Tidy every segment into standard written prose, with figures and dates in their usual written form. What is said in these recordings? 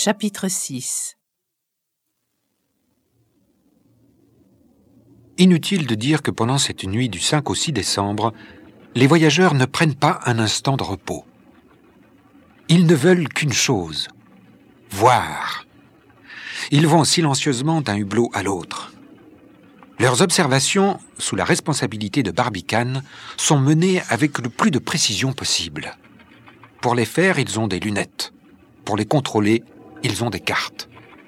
Chapitre 6. Inutile de dire que pendant cette nuit du 5 au 6 décembre, les voyageurs ne prennent pas un instant de repos. Ils ne veulent qu'une chose, voir. Ils vont silencieusement d'un hublot à l'autre. Leurs observations, sous la responsabilité de Barbicane, sont menées avec le plus de précision possible. Pour les faire, ils ont des lunettes. Pour les contrôler, ils ont des cartes.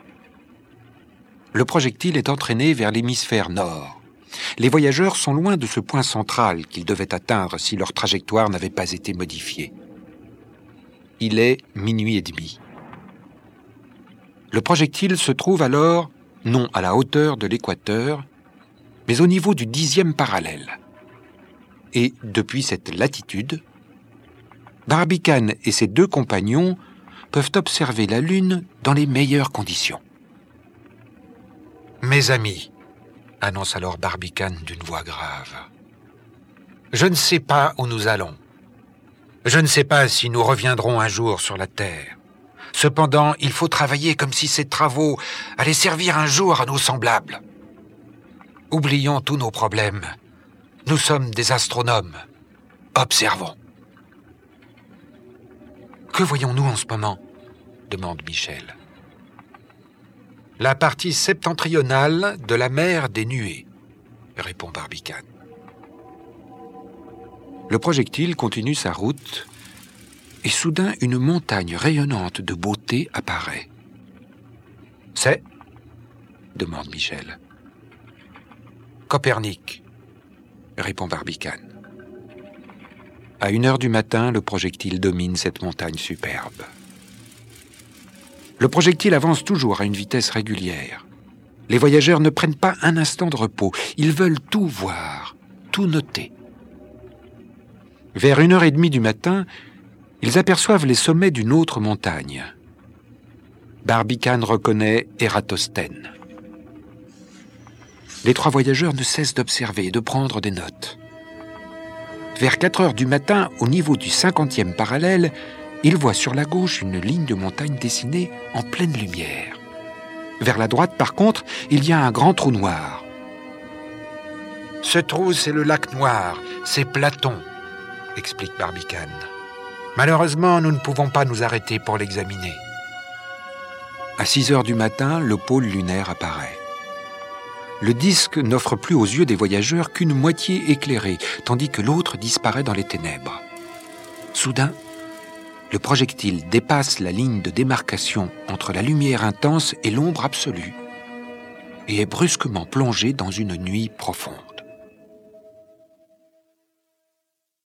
Le projectile est entraîné vers l'hémisphère nord. Les voyageurs sont loin de ce point central qu'ils devaient atteindre si leur trajectoire n'avait pas été modifiée. Il est 00h30. Le projectile se trouve alors, non à la hauteur de l'équateur, mais au niveau du 10e parallèle. Et depuis cette latitude, Barbicane et ses deux compagnons peuvent observer la Lune dans les meilleures conditions. « Mes amis, » annonce alors Barbicane d'une voix grave, « je ne sais pas où nous allons. Je ne sais pas si nous reviendrons un jour sur la Terre. Cependant, il faut travailler comme si ces travaux allaient servir un jour à nos semblables. Oublions tous nos problèmes. Nous sommes des astronomes. Observons. » « Que voyons-nous en ce moment ?» demande Michel. « La partie septentrionale de la mer des Nuées, » répond Barbicane. Le projectile continue sa route et soudain une montagne rayonnante de beauté apparaît. « C'est ?» demande Michel. « Copernic, » répond Barbicane. À 1h du matin, le projectile domine cette montagne superbe. Le projectile avance toujours à une vitesse régulière. Les voyageurs ne prennent pas un instant de repos. Ils veulent tout voir, tout noter. Vers 1h30 du matin, ils aperçoivent les sommets d'une autre montagne. Barbicane reconnaît Ératosthène. Les trois voyageurs ne cessent d'observer et de prendre des notes. Vers 4h du matin, au niveau du 50e parallèle, ils voient sur la gauche une ligne de montagne dessinée en pleine lumière. Vers la droite, par contre, il y a un grand trou noir. « Ce trou, c'est le lac Noir, c'est Platon, » explique Barbicane. « Malheureusement, nous ne pouvons pas nous arrêter pour l'examiner. » À 6h du matin, le pôle lunaire apparaît. Le disque n'offre plus aux yeux des voyageurs qu'une moitié éclairée, tandis que l'autre disparaît dans les ténèbres. Soudain, le projectile dépasse la ligne de démarcation entre la lumière intense et l'ombre absolue et est brusquement plongé dans une nuit profonde.